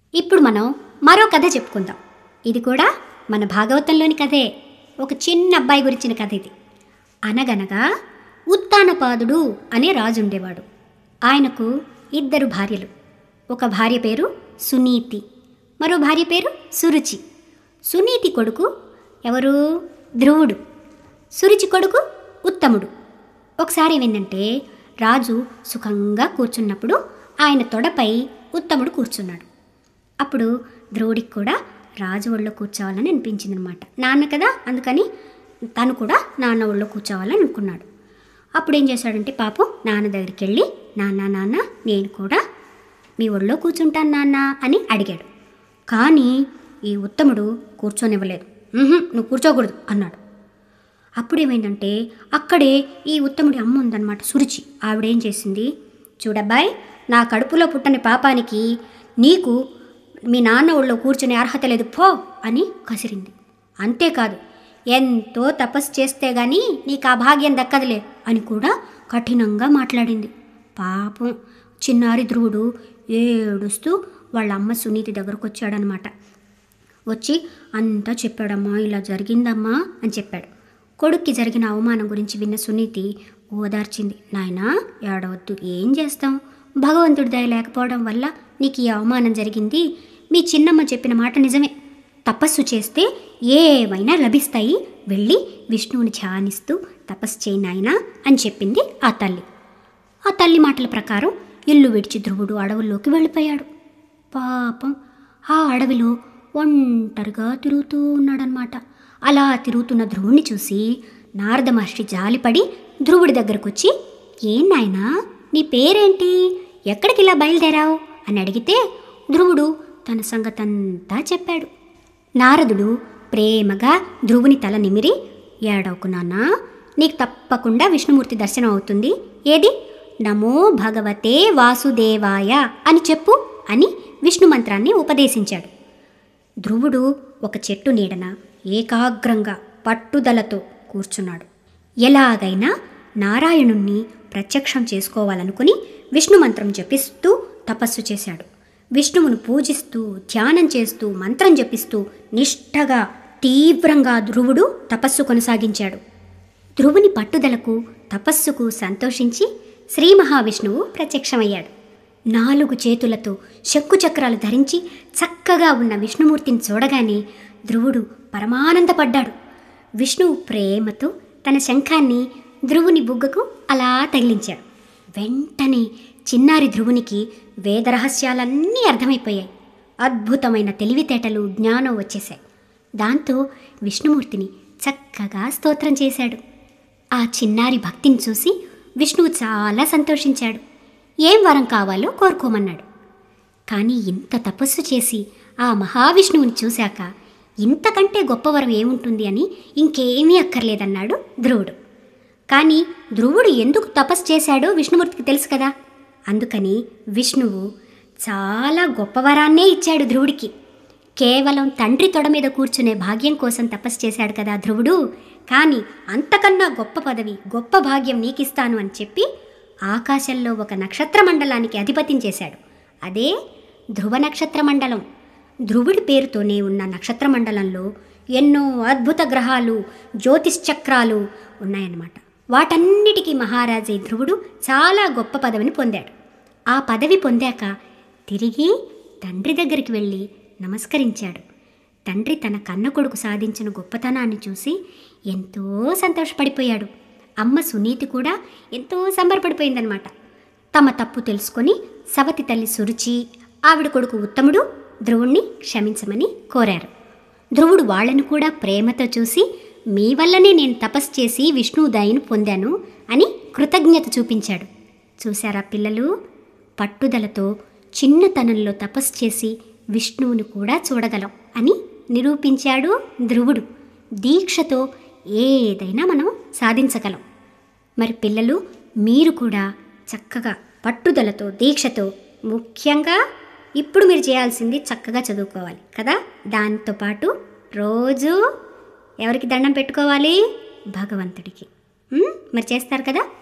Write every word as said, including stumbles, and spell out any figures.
ఇప్పుడు మనం మరో కథ చెప్పుకుందాం. ఇది కూడా మన భాగవతంలోని కథే. ఒక చిన్న అబ్బాయి గురించిన కథ ఇది. అనగనగా ఉత్తానపాదుడు అనే రాజు ఉండేవాడు. ఆయనకు ఇద్దరు భార్యలు. ఒక భార్య పేరు సునీతి, మరో భార్య పేరు సురుచి. సునీతి కొడుకు ఎవరు? ధ్రువుడు. సురుచి కొడుకు ఉత్తముడు. ఒకసారి ఏమైందంటే, రాజు సుఖంగా కూర్చున్నప్పుడు ఆయన తొడపై ఉత్తముడు కూర్చున్నాడు. అప్పుడు ధ్రువుడికి కూడా రాజు ఒళ్ళో కూర్చోవాలని అనిపించింది అనమాట. నాన్న కదా, అందుకని తను కూడా నాన్న ఒళ్ళో కూర్చోవాలని అనుకున్నాడు. అప్పుడు ఏం చేశాడంటే, పాపం నాన్న దగ్గరికి వెళ్ళి, నాన్న నాన్న నేను కూడా మీ ఒళ్ళో కూర్చుంటాను నాన్న అని అడిగాడు. కానీ ఈ ఉత్తముడు కూర్చోనివ్వలేదు. నువ్వు కూర్చోకూడదు అన్నాడు. అప్పుడేమైందంటే, అక్కడే ఈ ఉత్తముడి అమ్మ ఉందన్నమాట, సురుచి. ఆవిడేం చేసింది, చూడబ్బాయ్, నా కడుపులో పుట్టని పాపానికి నీకు మీ నాన్న ఒళ్ళో కూర్చునే అర్హత లేదు, పో అని కసిరింది. అంతేకాదు, ఎంతో తపస్సు చేస్తే గానీ నీకు ఆ భాగ్యం దక్కదులే అని కూడా కఠినంగా మాట్లాడింది. పాపం చిన్నారి ధ్రువుడు ఏడుస్తూ వాళ్ళ అమ్మ సునీతి దగ్గరకు వచ్చాడనమాట. వచ్చి అంతా చెప్పాడమ్మా, ఇలా జరిగిందమ్మా అని చెప్పాడు. కొడుక్కి జరిగిన అవమానం గురించి విన్న సునీతి ఓదార్చింది. నాయనా, ఏడవద్దు, ఏం చేస్తాం, భగవంతుడి దయ లేకపోవడం వల్ల నీకు ఈ అవమానం జరిగింది. మీ చిన్నమ్మ చెప్పిన మాట నిజమే, తపస్సు చేస్తే ఏవైనా లభిస్తాయి, వెళ్ళి విష్ణువుని ధ్యానిస్తూ తపస్సు చేయి నాయనా అని చెప్పింది ఆ తల్లి. ఆ తల్లి మాటల ప్రకారం ఇల్లు విడిచి ధ్రువుడు అడవుల్లోకి వెళ్ళిపోయాడు. పాపం ఆ అడవిలో ఒంటరిగా తిరుగుతూ ఉన్నాడనమాట. అలా తిరుగుతున్న ధ్రువుడిని చూసి నారద మహర్షి జాలిపడి ధ్రువుడి దగ్గరకు వచ్చి, ఏం నాయనా, నీ పేరేంటి, ఎక్కడికి ఇలా బయలుదేరావు అని అడిగితే ధ్రువుడు తన సంగతంతా చెప్పాడు. నారదుడు ప్రేమగా ధ్రువుని తల నిమిరి, ఏడవకు నాన్నా, నీకు తప్పకుండా విష్ణుమూర్తి దర్శనం అవుతుంది. ఏది, నమో భగవతే వాసుదేవాయ అని చెప్పు అని విష్ణు మంత్రాన్ని ఉపదేశించాడు. ధ్రువుడు ఒక చెట్టు నీడన ఏకాగ్రంగా పట్టుదలతో కూర్చున్నాడు. ఎలాగైనా నారాయణుణ్ణి ప్రత్యక్షం చేసుకోవాలనుకుని విష్ణు మంత్రం జపిస్తూ తపస్సు చేశాడు. విష్ణువును పూజిస్తూ ధ్యానం చేస్తూ మంత్రం జపిస్తూ నిష్ఠగా తీవ్రంగా ధ్రువుడు తపస్సు కొనసాగించాడు. ధ్రువుని పట్టుదలకు తపస్సుకు సంతోషించి శ్రీ మహావిష్ణువు ప్రత్యక్షమయ్యాడు. నాలుగు చేతులతో శంకుచక్రాలు ధరించి చక్కగా ఉన్న విష్ణుమూర్తిని చూడగానే ధ్రువుడు పరమానందపడ్డాడు. విష్ణువు ప్రేమతో తన శంఖాన్ని ధ్రువుని బుగ్గకు అలా తగిలించాడు. వెంటనే చిన్నారి ధ్రువునికి వేదరహస్యాలన్నీ అర్థమైపోయాయి. అద్భుతమైన తెలివితేటలు, జ్ఞానం వచ్చేశాయి. దాంతో విష్ణుమూర్తిని చక్కగా స్తోత్రం చేశాడు. ఆ చిన్నారి భక్తిని చూసి విష్ణువు చాలా సంతోషించాడు. ఏం వరం కావాలో కోరుకోమన్నాడు. కానీ ఇంత తపస్సు చేసి ఆ మహావిష్ణువుని చూశాక ఇంతకంటే గొప్ప వరం ఏముంటుంది అని ఇంకేమీ అక్కర్లేదన్నాడు ధ్రువుడు. కానీ ధ్రువుడు ఎందుకు తపస్సు చేశాడో విష్ణుమూర్తికి తెలుసు కదా. అందుకని విష్ణువు చాలా గొప్ప వరాన్నే ఇచ్చాడు ధ్రువుడికి. కేవలం తండ్రి తొడ మీద కూర్చునే భాగ్యం కోసం తపస్సు చేశాడు కదా ధ్రువుడు. కానీ అంతకన్నా గొప్ప పదవి, గొప్ప భాగ్యం నీకిస్తాను అని చెప్పి ఆకాశంలో ఒక నక్షత్ర మండలానికి అధిపతిని చేశాడు. అదే ధ్రువ నక్షత్ర మండలం. ధ్రువుడి పేరుతోనే ఉన్న నక్షత్ర మండలంలో ఎన్నో అద్భుత గ్రహాలు, జ్యోతిశ్చక్రాలు ఉన్నాయన్నమాట. వాటన్నిటికీ మహారాజై ధ్రువుడు చాలా గొప్ప పదవిని పొందాడు. ఆ పదవి పొందాక తిరిగి తండ్రి దగ్గరికి వెళ్ళి నమస్కరించాడు. తండ్రి తన కన్న కొడుకు సాధించిన గొప్పతనాన్ని చూసి ఎంతో సంతోషపడిపోయాడు. అమ్మ సునీతి కూడా ఎంతో సంబరపడిపోయిందనమాట. తమ తప్పు తెలుసుకొని సవతి తల్లి సురుచి, ఆవిడ కొడుకు ఉత్తముడు ధ్రువుణ్ణి క్షమించమని కోరారు. ధ్రువుడు వాళ్లను కూడా ప్రేమతో చూసి, మీ వల్లనే నేను తపస్సు చేసి విష్ణువు దయను పొందాను అని కృతజ్ఞత చూపించాడు. చూశారా పిల్లలు, పట్టుదలతో చిన్నతనంలో తపస్సు చేసి విష్ణువుని కూడా చూడగలం అని నిరూపించాడు ధ్రువుడు. దీక్షతో ఏదైనా మనం సాధించగలం. మరి పిల్లలు, మీరు కూడా చక్కగా పట్టుదలతో, దీక్షతో, ముఖ్యంగా ఇప్పుడు మీరు చేయాల్సింది చక్కగా చదువుకోవాలి కదా. దాంతోపాటు రోజు ఎవరికి దండం పెట్టుకోవాలి? భగవంతుడికి. మరి చేస్తారు కదా.